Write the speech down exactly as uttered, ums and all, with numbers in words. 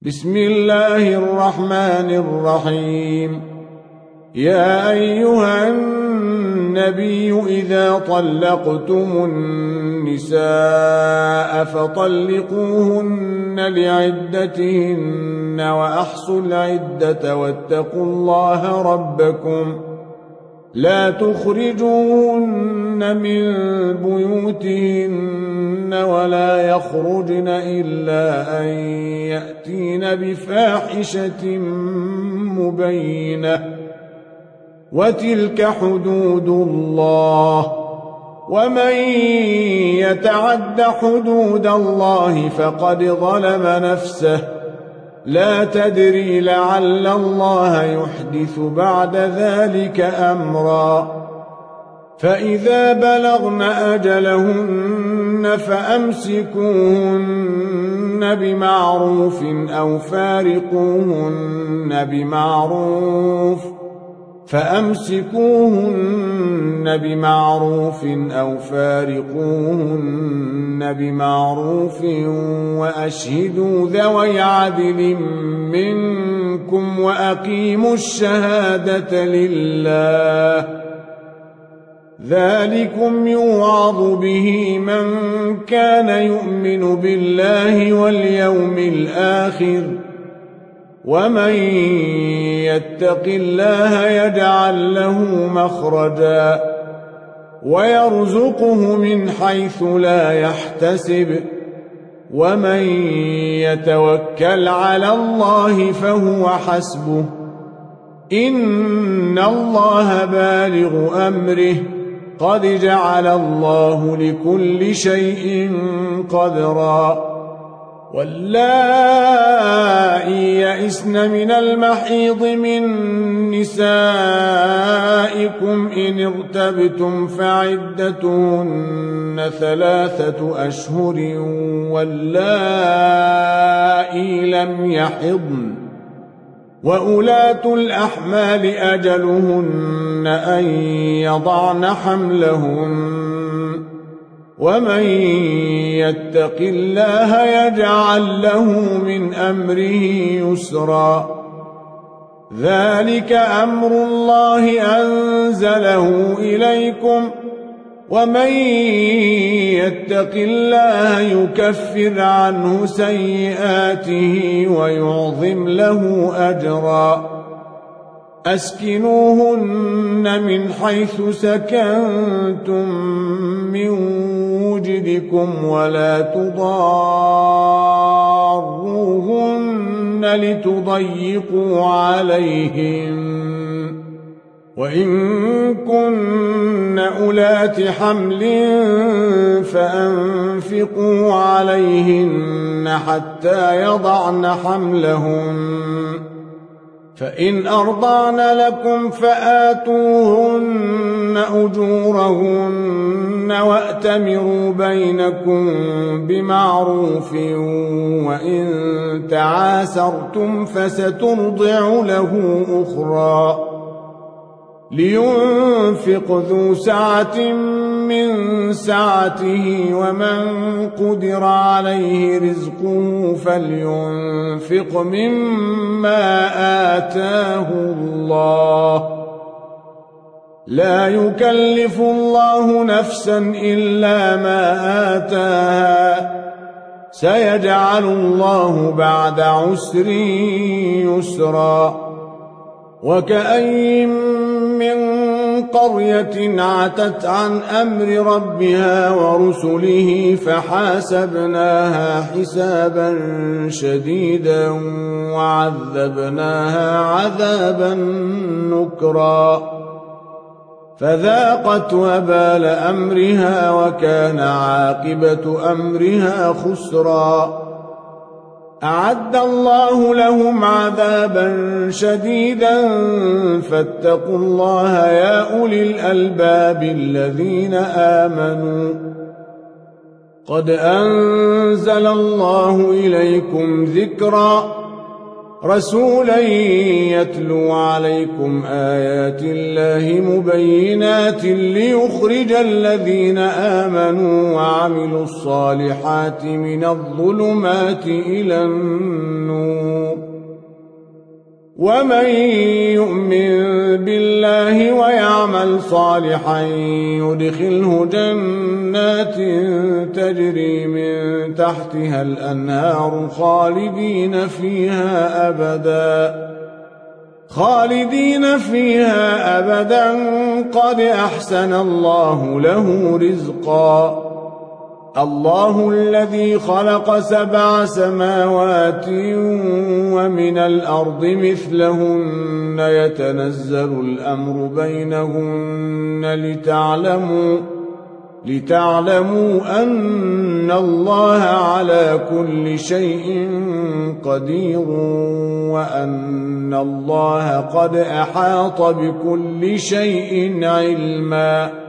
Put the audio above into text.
بسم الله الرحمن الرحيم. يا أيها النبي إذا طلقتم النساء فطلقوهن لعدتهن وأحصوا العدة واتقوا الله ربكم لا تخرجوهن من بيوتهن ولا يخرجن إلا أن يأتين بفاحشة مبينة وتلك حدود الله ومن يتعد حدود الله فقد ظلم نفسه لا تدري لعل الله يحدث بعد ذلك أمرا. فإذا بلغن أجلهن فأمسكوهن بمعروف أو فارقوهن بمعروف فأمسكوهن بمعروف أو فارقوهن بمعروف وأشهدوا ذوي عدل منكم وأقيموا الشهادة لله ذلكم يوعظ به من كان يؤمن بالله واليوم الآخر ومن يتق الله يجعل له مخرجا ويرزقه من حيث لا يحتسب ومن يتوكل على الله فهو حسبه إن الله بالغ أمره قد جعل الله لكل شيء قدرا. واللائي يئسن من المحيض من نسائكم إن ارتبتم فعدتهن ثلاثة أشهر واللائي لم يحضن وأولاة الأحمال أجلهن أن يضعن حملهن ومن يتق الله يجعل له من أمره يسرا. ذلك أمر الله أنزله إليكم ومن يتق الله يكفر عنه سيئاته ويعظم له أجرا. أسكنوهن من حيث سكنتم من وجدكم ولا تضاروهن لتضيقوا عليهم وإن كن أولات حمل فأنفقوا عليهن حتى يضعن حملهن فإن أرضعن لكم فآتوهن أجورهن وأتمروا بينكم بمعروف وإن تعاسرتم فسترضع له أخرى. لينفق ذو سعة من سعته ومن قدر عليه رزقه فلينفق مما آتاه الله لا يكلف الله نفسا إلا ما آتاها سيجعل الله بعد عسر يسرا. وكأين من قرية عتت عن أمر ربها ورسله فحاسبناها حسابا شديدا وعذبناها عذابا نكرا فذاقت وبال أمرها وكان عاقبة أمرها خسرا. أعد الله لهم عذابا شديدا فاتقوا الله يا أولي الألباب الذين آمنوا قد أنزل الله إليكم ذكرا رسولا يتلو عليكم آيات الله مبينات ليخرج الذين آمنوا وعملوا الصالحات من الظلمات إلى النور ومن يؤمن بالله ويعمل صالحا يدخله جنات تجري من تحتها الأنهار خالدين فيها أبدا خالدين فيها أبدا قد أحسن الله له رزقا الله الذي خلق سبع سماوات ومن الأرض مثلهن يتنزل الأمر بينهن لتعلموا لتعلموا أن الله على كل شيء قدير وأن الله قد أحاط بكل شيء علما